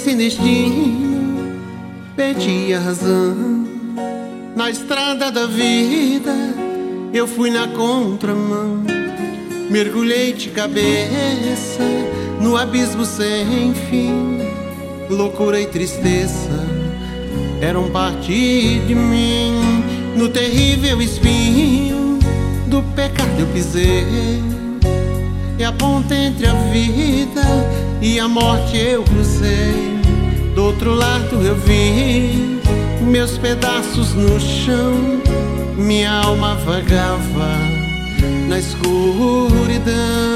sem destino, perdi a razão. Na estrada da vida eu fui na contramão. Mergulhei de cabeça no abismo sem fim. Loucura e tristeza eram parte de mim. No terrível espinho do pecado eu pisei, e a ponte entre a vida e a morte eu cruzei. Do outro lado eu vi meus pedaços no chão. Minha alma vagava na escuridão.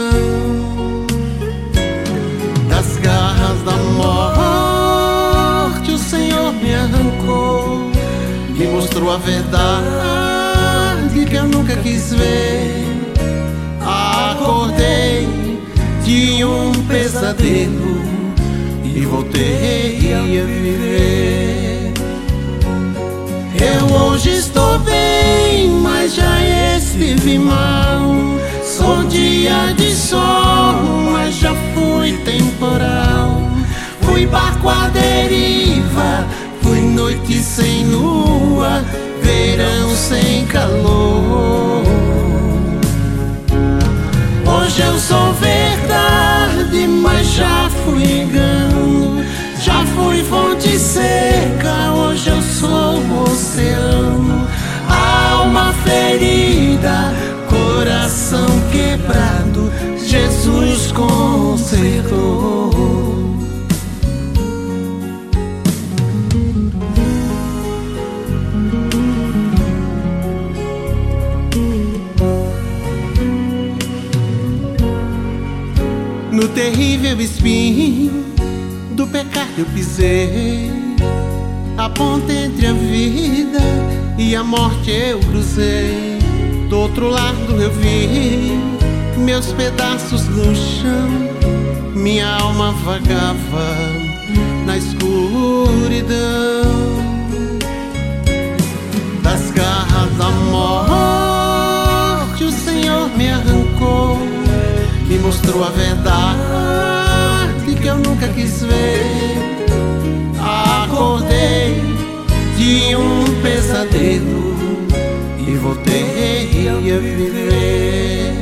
Das garras da morte o Senhor me arrancou, me mostrou a verdade que eu nunca quis ver. Acordei de um pesadelo e voltei a viver. Eu hoje estou bem, mas já estive mal. Sou dia de sol, mas já fui temporal. Fui barco à deriva, fui noite sem lua, verão sem calor. Hoje eu sou verdade, mas já fui engano. Já fui fonte seca, hoje eu sou oceano. Alma ferida, coração quebrado, Jesus consertou. No terrível espinho do pecado eu pisei, a ponte entre a vida e a morte eu cruzei. Do outro lado eu vi meus pedaços no chão. Minha alma vagava na escuridão. Das garras da morte o Senhor me arrancou, me mostrou a verdade que eu nunca quis ver. Acordei de um pesadelo e voltei a viver.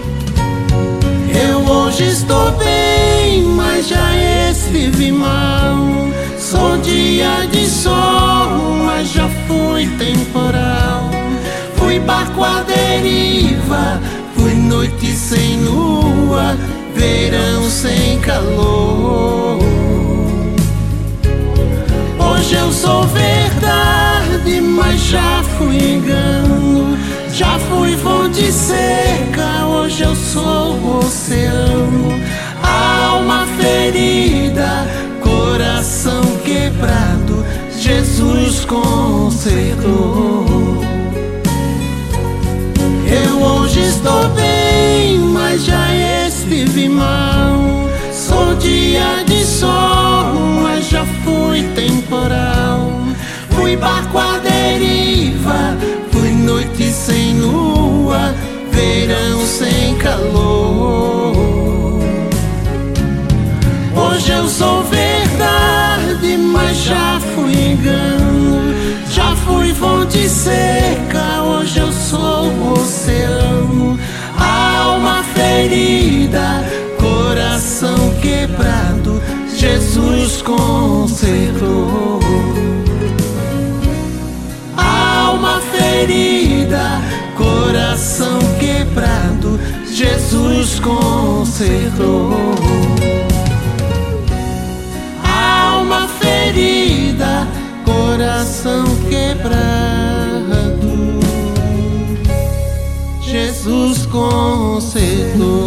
Eu hoje estou bem, mas já estive mal. Sou dia de sol, mas já fui temporal. Fui barco à deriva, fui noite sem lua, verão sem calor. Hoje eu sou verdade, mas já fui engano. Já fui fonte seca, hoje eu sou oceano. Alma ferida, coração quebrado, Jesus consertou. Eu hoje estou bem, mas já estive mal. Sou dia de sol, mas já fui temporal. Fui barco à deriva, fui noite sem lua, verão sem calor. Hoje eu sou verdade, mas já fui engano. Já fui fonte seca, hoje eu sou oceano. Alma ferida, coração quebrado, Jesus consertou. Alma ferida, coração quebrado, Jesus consertou. Alma ferida, coração quebrado, Jesus consertou.